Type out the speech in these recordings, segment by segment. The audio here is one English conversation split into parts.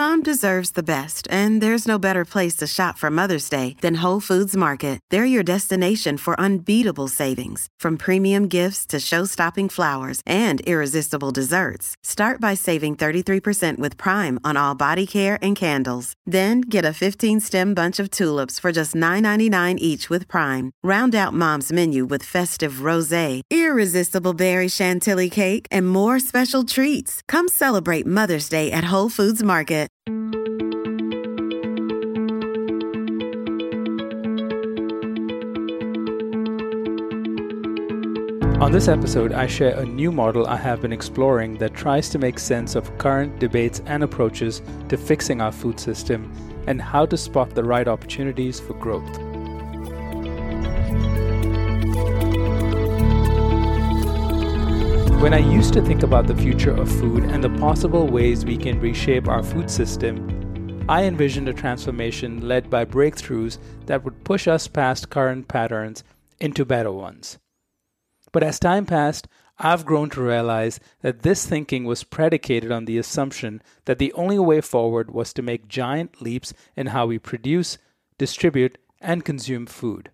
Mom deserves the best, and there's no better place to shop for Mother's Day than Whole Foods Market. They're your destination for unbeatable savings, from premium gifts to show-stopping flowers and irresistible desserts. Start by saving 33% with Prime on all body care and candles. Then get a 15-stem bunch of tulips for just $9.99 each with Prime. Round out Mom's menu with festive rosé, irresistible berry chantilly cake, and more special treats. Come celebrate Mother's Day at Whole Foods Market. On this episode, I share a new model I have been exploring that tries to make sense of current debates and approaches to fixing our food system and how to spot the right opportunities for growth. When I used to think about the future of food and the possible ways we can reshape our food system, I envisioned a transformation led by breakthroughs that would push us past current patterns into better ones. But as time passed, I've grown to realize that this thinking was predicated on the assumption that the only way forward was to make giant leaps in how we produce, distribute, and consume food.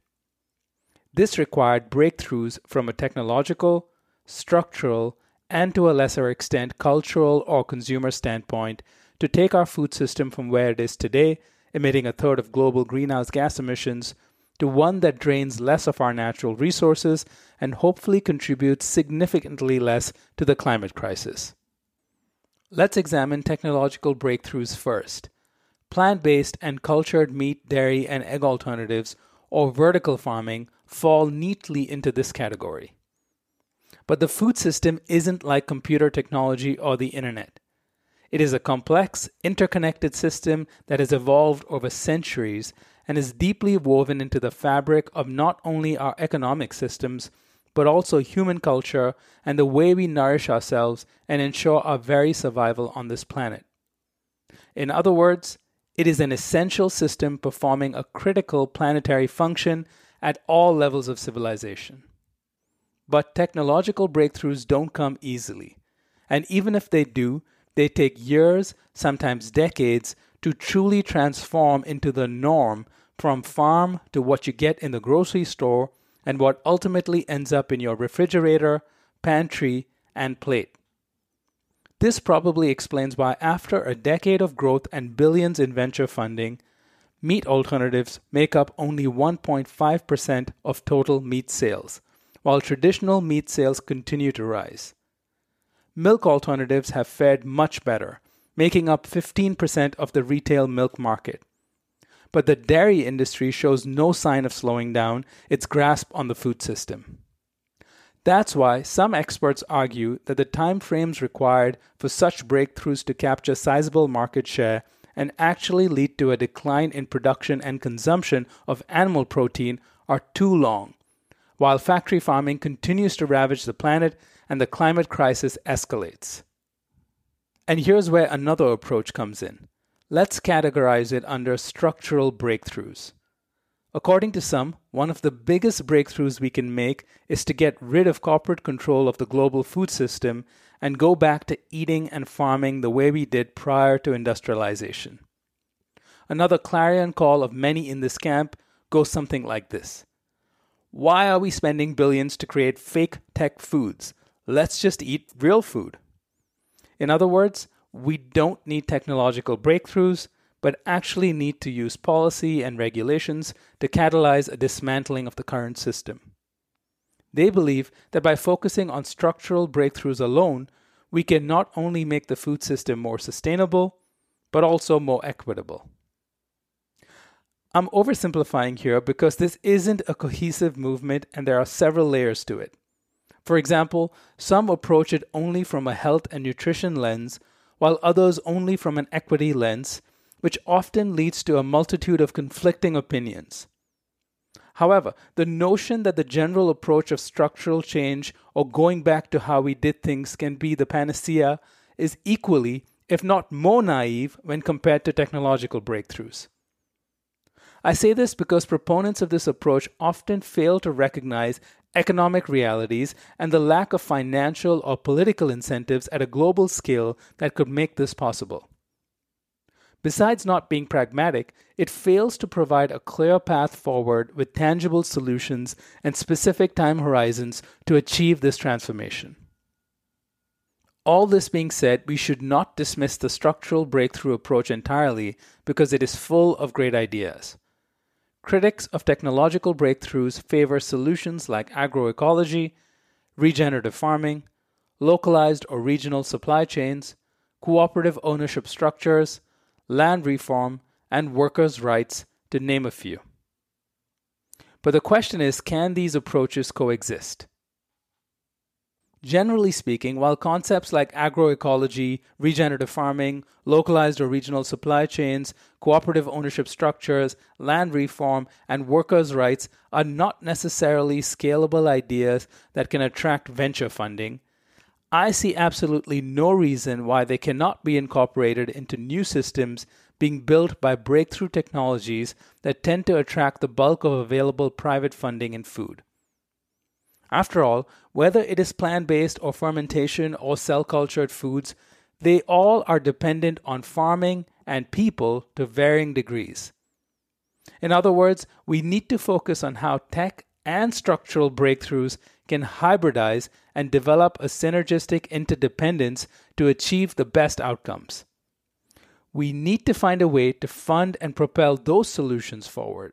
This required breakthroughs from a technological, structural, and to a lesser extent cultural or consumer standpoint to take our food system from where it is today, emitting a third of global greenhouse gas emissions, to one that drains less of our natural resources and hopefully contributes significantly less to the climate crisis. Let's examine technological breakthroughs first. Plant-based and cultured meat, dairy, and egg alternatives, or vertical farming, fall neatly into this category. But the food system isn't like computer technology or the internet. It is a complex, interconnected system that has evolved over centuries and is deeply woven into the fabric of not only our economic systems, but also human culture and the way we nourish ourselves and ensure our very survival on this planet. In other words, it is an essential system performing a critical planetary function at all levels of civilization. But technological breakthroughs don't come easily, and even if they do, they take years, sometimes decades, to truly transform into the norm from farm to what you get in the grocery store and what ultimately ends up in your refrigerator, pantry, and plate. This probably explains why after a decade of growth and billions in venture funding, meat alternatives make up only 1.5% of total meat sales, while traditional meat sales continue to rise. Milk alternatives have fared much better, making up 15% of the retail milk market. But the dairy industry shows no sign of slowing down its grasp on the food system. That's why some experts argue that the time frames required for such breakthroughs to capture sizable market share and actually lead to a decline in production and consumption of animal protein are too long, while factory farming continues to ravage the planet and the climate crisis escalates. And here's where another approach comes in. Let's categorize it under structural breakthroughs. According to some, one of the biggest breakthroughs we can make is to get rid of corporate control of the global food system and go back to eating and farming the way we did prior to industrialization. Another clarion call of many in this camp goes something like this. Why are we spending billions to create fake tech foods? Let's just eat real food. In other words, we don't need technological breakthroughs, but actually need to use policy and regulations to catalyze a dismantling of the current system. They believe that by focusing on structural breakthroughs alone, we can not only make the food system more sustainable, but also more equitable. I'm oversimplifying here because this isn't a cohesive movement and there are several layers to it. For example, some approach it only from a health and nutrition lens, while others only from an equity lens, which often leads to a multitude of conflicting opinions. However, the notion that the general approach of structural change or going back to how we did things can be the panacea is equally, if not more naive, when compared to technological breakthroughs. I say this because proponents of this approach often fail to recognize economic realities and the lack of financial or political incentives at a global scale that could make this possible. Besides not being pragmatic, it fails to provide a clear path forward with tangible solutions and specific time horizons to achieve this transformation. All this being said, we should not dismiss the structural breakthrough approach entirely because it is full of great ideas. Critics of technological breakthroughs favor solutions like agroecology, regenerative farming, localized or regional supply chains, cooperative ownership structures, land reform, and workers' rights, to name a few. But the question is, can these approaches coexist? Generally speaking, while concepts like agroecology, regenerative farming, localized or regional supply chains, cooperative ownership structures, land reform, and workers' rights are not necessarily scalable ideas that can attract venture funding, I see absolutely no reason why they cannot be incorporated into new systems being built by breakthrough technologies that tend to attract the bulk of available private funding in food. After all, whether it is plant-based or fermentation or cell-cultured foods, they all are dependent on farming and people to varying degrees. In other words, we need to focus on how tech and structural breakthroughs can hybridize and develop a synergistic interdependence to achieve the best outcomes. We need to find a way to fund and propel those solutions forward.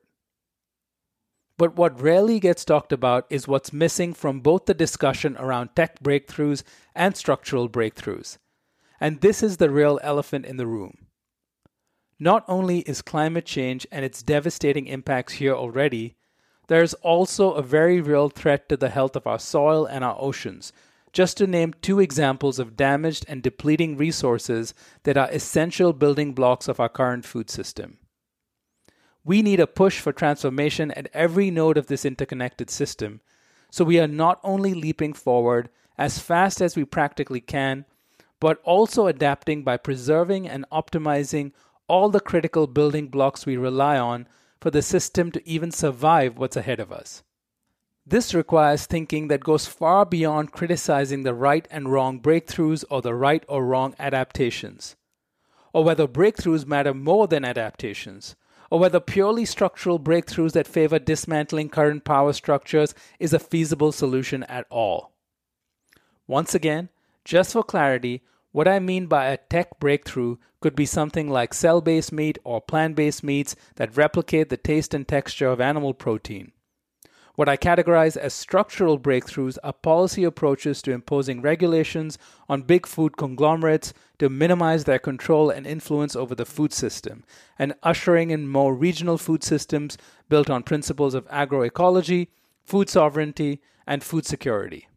But what rarely gets talked about is what's missing from both the discussion around tech breakthroughs and structural breakthroughs. And this is the real elephant in the room. Not only is climate change and its devastating impacts here already, there is also a very real threat to the health of our soil and our oceans, just to name two examples of damaged and depleting resources that are essential building blocks of our current food system. We need a push for transformation at every node of this interconnected system, so we are not only leaping forward as fast as we practically can, but also adapting by preserving and optimizing all the critical building blocks we rely on for the system to even survive what's ahead of us. This requires thinking that goes far beyond criticizing the right and wrong breakthroughs or the right or wrong adaptations, or whether breakthroughs matter more than adaptations, or whether purely structural breakthroughs that favor dismantling current power structures is a feasible solution at all. Once again, just for clarity, what I mean by a tech breakthrough could be something like cell-based meat or plant-based meats that replicate the taste and texture of animal protein. What I categorize as structural breakthroughs are policy approaches to imposing regulations on big food conglomerates to minimize their control and influence over the food system, and ushering in more regional food systems built on principles of agroecology, food sovereignty, and food security.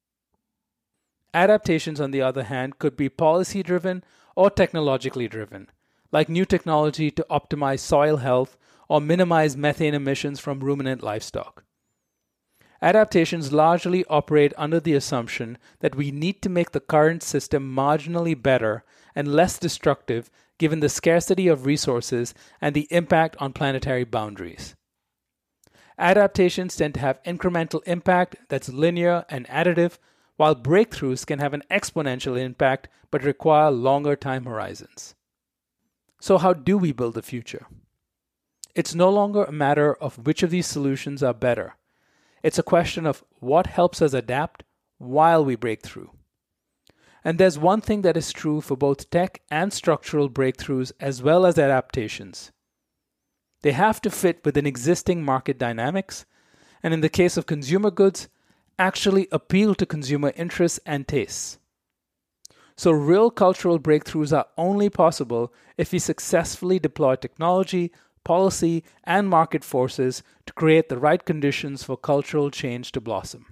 Adaptations, on the other hand, could be policy-driven or technologically driven, like new technology to optimize soil health or minimize methane emissions from ruminant livestock. Adaptations largely operate under the assumption that we need to make the current system marginally better and less destructive given the scarcity of resources and the impact on planetary boundaries. Adaptations tend to have incremental impact that's linear and additive, while breakthroughs can have an exponential impact but require longer time horizons. So how do we build the future? It's no longer a matter of which of these solutions are better. It's a question of what helps us adapt while we break through. And there's one thing that is true for both tech and structural breakthroughs as well as adaptations. They have to fit within existing market dynamics, and in the case of consumer goods, actually appeal to consumer interests and tastes. So real cultural breakthroughs are only possible if we successfully deploy technology, policy, and market forces to create the right conditions for cultural change to blossom.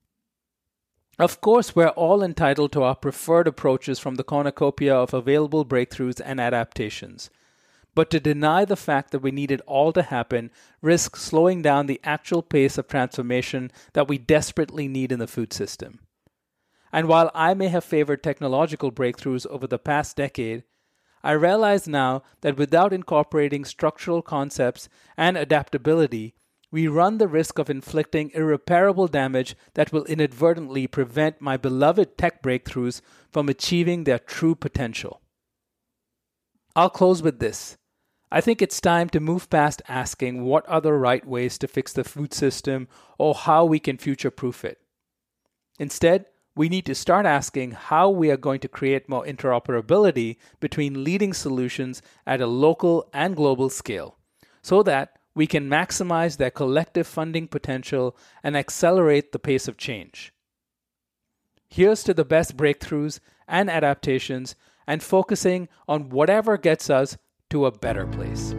Of course, we're all entitled to our preferred approaches from the cornucopia of available breakthroughs and adaptations. But to deny the fact that we need it all to happen risks slowing down the actual pace of transformation that we desperately need in the food system. And while I may have favored technological breakthroughs over the past decade, I realize now that without incorporating structural concepts and adaptability, we run the risk of inflicting irreparable damage that will inadvertently prevent my beloved tech breakthroughs from achieving their true potential. I'll close with this. I think it's time to move past asking what are the right ways to fix the food system or how we can future-proof it. Instead, we need to start asking how we are going to create more interoperability between leading solutions at a local and global scale, so that we can maximize their collective funding potential and accelerate the pace of change. Here's to the best breakthroughs and adaptations and focusing on whatever gets us to a better place.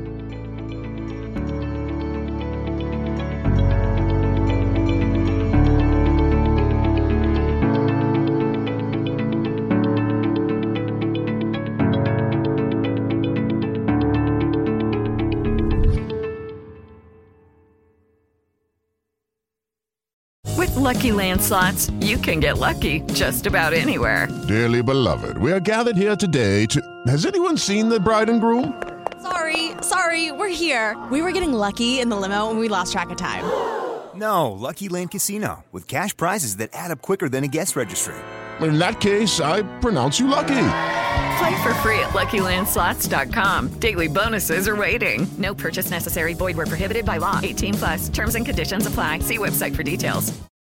With Lucky Land Slots, you can get lucky just about anywhere. Dearly beloved, we are gathered here today to... Has anyone seen the bride and groom? Sorry, we're here. We were getting lucky in the limo and we lost track of time. No, Lucky Land Casino, with cash prizes that add up quicker than a guest registry. In that case, I pronounce you lucky. Play for free at LuckyLandSlots.com. Daily bonuses are waiting. No purchase necessary. Void where prohibited by law. 18+. Terms and conditions apply. See website for details.